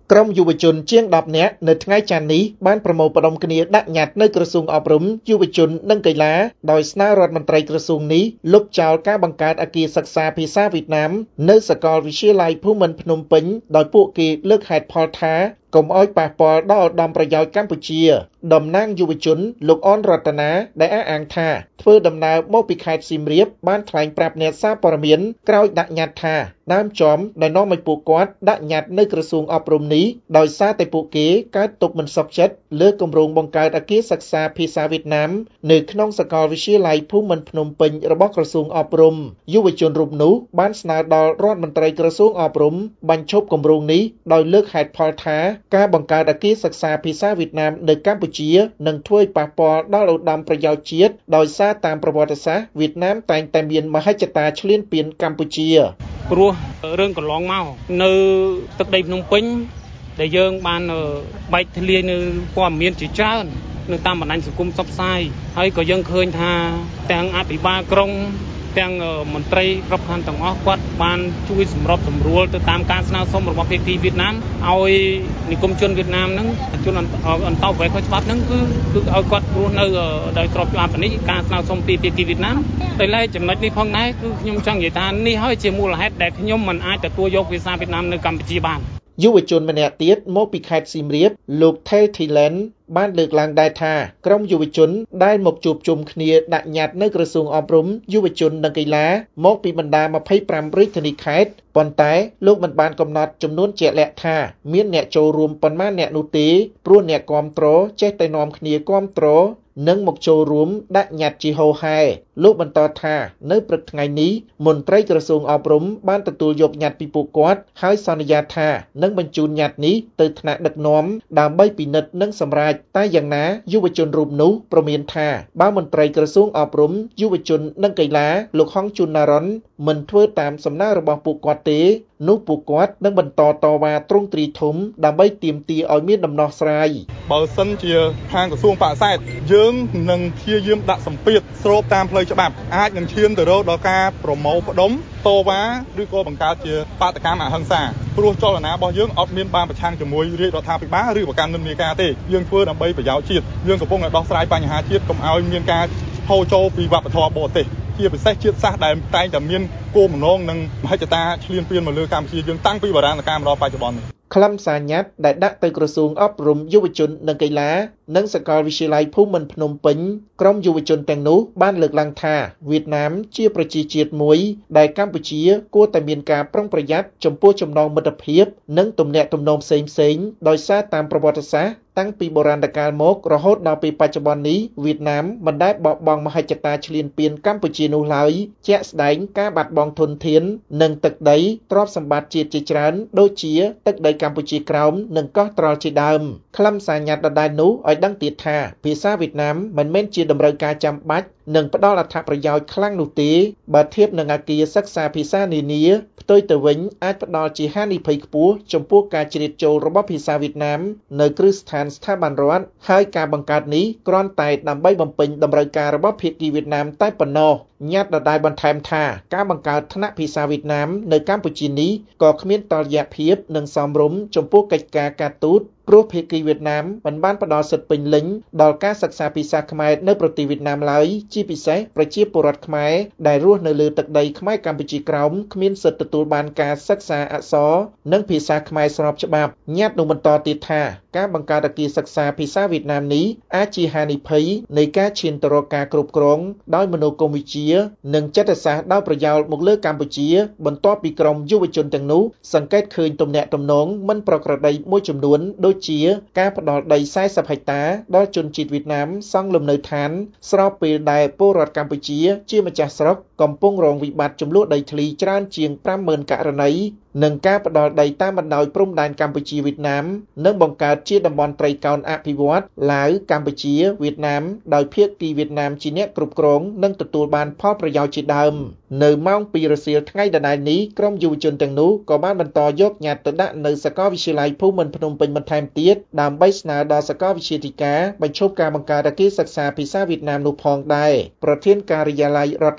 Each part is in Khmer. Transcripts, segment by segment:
ក្រុមយុវជនជាង10នាក់នៅថ្ងៃច័ន្ទនេះបានប្រមូលផ្ដុំគ្នាដាក់ញត្តិនៅក្រសួងអប់រំយុវជននិងកីឡាដោយស្នើរដ្ឋមន្ត្រីក្រសួងនេះលុបចោលការបង្កើតអគារសិក្សាភាសាវៀតណាមនៅសាកលវិទ្យាល័យភូមិន្ទភ្នំពេញដោយពួកគេលើកហេតុផលថាកុំឲ្យប៉ះពាល់ដល់ឧត្តមប្រយោជន៍កម្ពុជាតំណាងយុវជនលោកអនរតនាដែលអះអាងថាធ្វើដំណើរមកពីខេត្តសៀមរាបបានថ្លែងប្រាប់អ្នកសារព័ត៌មានក្រោយដាក់ញត្តិថាដើមចំដែលនាំឲ្យពួកគាត់ដាក់ញត្តិនៅក្រសួងអប់រំនេះដោយសារតែពួកគេកើតទុកមិនសុខចិត្តលើគម្រោងបង្កើតអគារសិក្សាភាសាវៀតណាមនៅក្នុងសាកលវិទ្យាល័យភូមិន្ទភ្នំពេញរបស់ក្រសួងអប់រំយុវជនរូបនោះបានស្នើដល់រដ្ឋមន្ត្រីក្រសួងអប់រំបញ្ឈប់គម្រោងនេះដោយលើកហេតុផលថាការបង្កើតអគារសិក្សាភាសាវៀតណាមនៅកម្ពុជានឹងធ្វើឲ្យប៉ះពាល់ដល់ឧត្តមប្រយោជន៍ជាតិដោយសារតាមប្រវត្តិសាស្ត្រវៀតណាមតែងតែមានមហិច្ឆតាឈ្លានពានកម្ពុជាព្រោះរឿងកន្លងមកនៅទឹកដីភ្នំពេញដែលយើងបានបែកធ្លាយនៅព័ត៌មានជាច្រើននៅតាមបណ្ដាញសង្គមផ្សព្វផ្សាយហើយក៏យើងឃើញថាទាំងអភិបាលក្រុងទាំងមន្ត្រីគ្រប់គ្រងទាំងអស់គាត់បានជួយសម្របសម្រួលទៅតាមការស្នើសុំរបស់ភាគីវៀតណាមឲ្យនិគមជនវៀតណាមហ្នឹងជនអន្តោប្រវេសន៍ខុសច្បាប់ហ្នឹងគឺឲ្យគាត់រស់នៅដោយស្របច្បាប់នេះការស្នើសុំពីភាគីវៀតណាមតែឡែកចំណុចនេះផងដែរគឺខ្ញុំចង់និយាយថានេះហើយជាមូលហេតុដែលខ្ញុំមិនអាចទទួលយកភាសាវៀតណាមនៅកម្ពុជាបានយុវជនម្នាក់ទៀតមកពីខេត្តសៀមរាបលោក Thailand បានលើកឡើងដែរថាក្រុមយុវជនដែលមកជួបជុំគ្នាដាក់ញត្តិនៅក្រសួងអប់រំយុវជននិងកីឡាមកពីបណ្ដា25រាជធានីខេត្តប៉ុន្តែលោកមិនបានកំណត់ចំនួនជាក់លាក់ថាមានអ្នកចូលរួមប៉ុន្មានអ្នកនោះទេព្រោះអ្នកគាំទ្រចេះតែនាំគ្នាគាំទ្រនិងមកចូលរួមដាក់ញត្តិជាហូរហែលោកបន្តថានៅព្រឹកថ្ងៃនេះមន្ត្រីក្រសួងអប់រំបានទទួលយកញត្តិពីពួកគាត់ហើយសន្យាថានឹងបញ្ជូនញត្តិនេះទៅថ្នាក់ដឹកនាំដើម្បីពិនិត្យនិងសម្រេចតែយ៉ាងណាយុវជនរូបនោះប្រមានថាបើមន្ត្រីក្រសួងអប់រំយុវជននិងកីឡាលោកហងជុនណារ៉ុនមិនធ្វើតាមសំណើរបស់ពួកគាត់ទេនោះពួកគាត់នឹងបន្តតវ៉ាទ្រង់ទ្រីធំដើម្បីទាមទារឲ្យមានដំណោះស្រាយបើសិនជាខាងក្រសួងបក្សសែតយើងនឹងព្យាយាមដាក់សម្ពាធស្របតាមផ្លូវច្បាប់អាចនឹងឈានទៅរកដល់ការប្រមូលផ្ដុំតវ៉ាឬក៏បង្កើតជាបាតកម្មអហិង្សាព្រោះចលនារបស់យើងអត់មានបានប្រឆាំងជាមួយរាជរដ្ឋាភិបាលឬប្រកាន់និន្នាការទេយើងធ្វើដើម្បីប្រយោជន៍ជាតិយើងកំពុងតែដោះស្រាយបញ្ហាជាតិកុំឲ្យមានការហូរចូលពីវប្បធម៌បរទេសជាពិសេសជាតិសាសន៍ដែលតែងតែមានគោលបំណងនិងមហិច្ឆតាឈ្លានពានមកលើកម្ពុជាយើងតាំងពីបុរាណកាលមកដល់បច្ចុប្បន្នខ្លឹមសារញត្តិដែលដាក់ទៅក្រសួងអប់រំយុវជននិងកីឡានិងសាកលវិទ្យាល័យភូមិន្ទភ្នំពេញក្រុមយុវជនទាំងនោះបានលើកឡើងថាវៀតណាមជាប្រជាជាតិមួយដែលកម្ពុជាគួរតែមានការប្រុងប្រយ័ត្នចំពោះចំណងមិត្តភាពនិងទំនាក់ទំនងផ្សេងៗដោយសារតាមប្រវត្តិសាស្ត្រតាំងពីបុរាណកាលមករហូតដល់ពេលបច្ចុប្បន្ននេះវៀតណាមមិនដែលបោះបង់មហិច្ឆតាឈ្លានពានកម្ពុជានោះឡើយជាក់ស្ដែងការបាត់បង់ធនធាននិងទឹកដីទ្រព្យសម្បត្តិជាតិជាច្រើនដូចជាទឹកដីកម្ពុជាក្រោមនិងកោះត្រល់ជាដើមខ្លឹមសារញត្តិដដែលនោះឲ្យដឹងទៀតថាភាសាវៀតណាមមិនមែនជាតម្រូវការចាំបាច់និងផ្ដល់អត្ថប្រយោជន៍ខ្លាំងនោះទេបើធៀបនឹងអគារសិក្សាភាសានានាផ្ទុយទៅវិញអាចផ្ដល់ជាហានិភ័យខ្ពស់ចំពោះការជ្រៀតចូលរបស់ភាសាវៀតណាមនៅគ្រឹះស្ថានស្ថាប័នរដ្ឋហើយការបង្កើតនេះគ្រាន់តែដើម្បីបំពេញតម្រូវការរបស់ភាគីវៀតណាមតែប៉ុណ្ណោះញត្តិដដែលបន្ថែមថាការបង្កើតថ្នាក់ភាសាវៀតណាមនៅកម្ពុជានេះក៏គ្មានតុល្យភាពនិងសមរម្យចំពោះកិច្ចការការទូតព្រោះភាគីវៀតណាមមិនបានផ្ដល់សិទ្ធិពេញលេញដល់ការសិក្សាភាសាខ្មែរនៅប្រទេសវៀតណាមឡើយជាពិសេសប្រជាពលរដ្ឋខ្មែរដែលរស់នៅលើទឹកដីខ្មែរកម្ពុជាក្រោមគ្មានសិទ្ធិទទួលបានការសិក្សាអក្សរនិងភាសាខ្មែរស្របច្បាប់ញត្តិនោះបន្តទៀតថាការបង្កើតអគារសិក្សាភាសាវៀតណាមនេះអាចជាហានិភ័យនៃការឈានទៅរកការគ្រប់គ្រងដោយមនោគមវិជ្ជានិងចិត្តសាស្ត្រដោយប្រយោលមកលើកម្ពុជាបន្ទាប់ពីក្រុមយុវជនទាំងនោះសង្កេតឃើញទំនាក់ទំនងមិនប្រក្រតីមួយចំនួនដូចជាការផ្ដល់ដី40ហិកតាដល់ជនជាតិវៀតណាមសង់លំនៅឋានស្របពេលដែលពលរដ្ឋកម្ពុជាជាម្ចាស់ស្រុកកំពុងរងវិបត្តិជម្លោះដីធ្លីច្រើនជាង 50,000 ករណីនិងការផ្ដល់ដីតាមបណ្ដោយព្រំដែនកម្ពុជាវៀតណាមនិងបង្កើតជាតំបន់ត្រីកោណអភិវឌ្ឍន៍ឡាវកម្ពុជាវៀតណាមដោយភាគីវៀតណាមជាអ្នកគ្រប់គ្រងនិងទទួលបានផលប្រយោជន៍ជាដើមនៅម៉ោង 2 រសៀលថ្ងៃដដែលនេះក្រុមយុវជនទាំងនោះក៏បានបន្តយកញត្តិទៅដាក់នៅសាកលវិទ្យាល័យភូមិន្ទភ្នំពេញបន្ថែមទៀតដើម្បីស្នើដល់សាកលវិទ្យាធិការបញ្ឈប់ការបង្កើតអគារសិក្សាភាសាវៀតណាមនោះផងដែរប្រធានការិយាល័យរដ្ឋបាល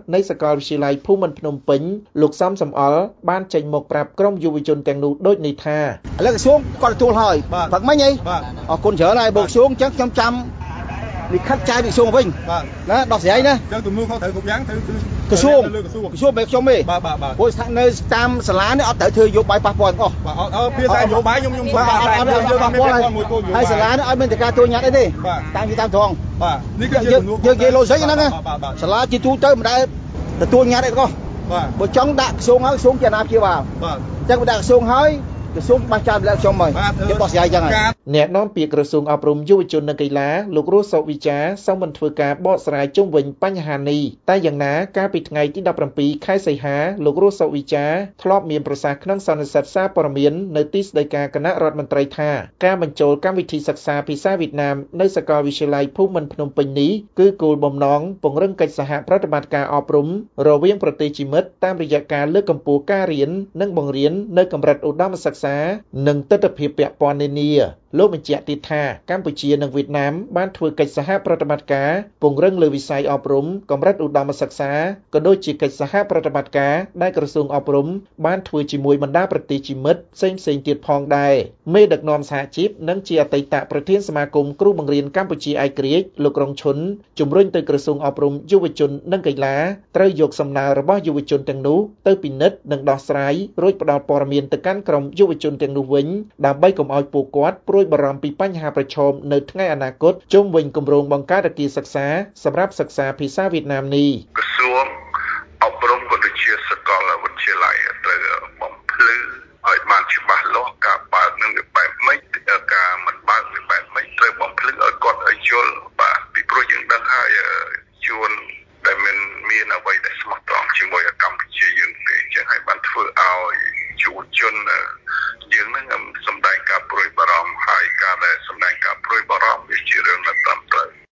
នៃសាកលវិទ្យាល័យភូមិន្ទភ្នំពេញលោកសំសំអល់បានចេញមកប្រាប់ក្រុមយុវជនទាំងនោះដូចនេះថាឥឡូវក្រសួងគាត់ទទួលហើយព្រឹកមិញអីអរគុណច្រើនហើយបងក្រសួងអញ្ចឹងខ្ញុំចាំលិខិតចាយពីក្រសួងវិញណាដោះស្រាយណាអញ្ចឹងទំនួលខុសត្រូវគ្រប់យ៉ាងត្រូវក្រសួងមិនខ្ញុំទេព្រោះស្ថាននៅតាមសាលានេះអត់ត្រូវធ្វើយោបាយប៉ះពាល់ទាំងអស់ភាសាយោបាយខ្ញុំធ្វើប៉ះពាល់មួយគោលហើយសាលានេះឲ្យមានតែការទូញាត់អីទេតាមត្រង់នេះគឺជាយើងនិយាយឡូស៊ីកហ្នឹងសាលាជាទូទៅមិនដែលទទួលញាត់អីទាំងអស់បើចង់ដាក់ក្រសួងហើយក្រសួងជាអាណាព្យាបាលអញ្ចឹងបើដាក់ក្រសួងហើយក្រសួងបាសចានលើខ្ញុំហើយខ្ញុំដោះស្រាយអញ្ចឹងហើយអ្នកនាំពាក្យក្រសួងអប់រំយុវជននិងកីឡាលោករស់សុវិចាសូមមិនធ្វើការបកស្រាយជុំវិញបញ្ហានេះតែយ៉ាងណាកាលពីថ្ងៃទី17ខែសីហាលោករស់សុវិចាធ្លាប់មានប្រសាសន៍ក្នុងសន្និសីទសារព័ត៌មាននៅទីស្តីការគណៈរដ្ឋមន្ត្រីថាការបញ្ចូលកម្មវិធីសិក្សាភាសាវៀតណាមនៅសាកលវិទ្យាល័យភូមិន្ទភ្នំពេញនេះគឺគោលបំណងពង្រឹងកិច្ចសហប្រតិបត្តិការអប់រំរវាងប្រទេសជាមិត្តតាមរយៈការលើកកម្ពស់ការរៀននិងបង្រៀននៅកម្រិតឧត្តមសិក្សានិងទិដ្ឋភាពពាក់ព័ន្ធនានាលោកបញ្ជាក់ទៀតថាកម្ពុជានិងវៀតណាមបានធ្វើកិច្ចសហប្រតិបត្តិការពង្រឹងលើវិស័យអប់រំកម្រិតឧត្តមសិក្សាក៏ដូចជាកិច្ចសហប្រតិបត្តិការដែលក្រសួងអប់រំបានធ្វើជាមួយបណ្ដាប្រទេសជាមិត្តផ្សេងៗទៀតផងដែរមេដឹកនាំសហជីពនិងជាអតីតប្រធានសមាគមគ្រូបង្រៀនកម្ពុជាឯករាជ្យលោករងឈុនជំរុញទៅក្រសួងអប់រំយុវជននិងកីឡាត្រូវយកសំណើរបស់យុវជនទាំងនោះទៅពិនិត្យនិងដោះស្រាយរួចផ្ដល់ព័ត៌មានទៅកាន់ក្រុមយុវជនទាំងនោះវិញដើម្បីកុំឲ្យពួកគាត់ព្រួយបារម្ភពីបញ្ហាប្រឈមនៅថ្ងៃអនាគតជុំវិញគម្រោងបង្កើតអគារសិក្សាសម្រាប់សិក្សាភាសាវៀតណាមនេះក្រសួងអប់រំក៏ដូចជាសាកលវិទ្យាល័យត្រូវបំភ្លឺឲ្យបានច្បាស់លាស់ការបើកនឹងវាបែបម៉េចការមិនបើកវាបែបម៉េចត្រូវបំភ្លឺឲ្យគាត់ឲ្យយល់បាទពីព្រោះយើងដឹងហើយជួនដែលមានអ្វីដែលស្មោះត្រង់ជាមួយកម្ពុជាយើងទេអញ្ចឹងហើយបានធ្វើឲ្យយុវជនយើងនឹងសម្ដែងការព្រួយបារម្ភហើយការដែលសម្ដែងការព្រួយបារម្ភវា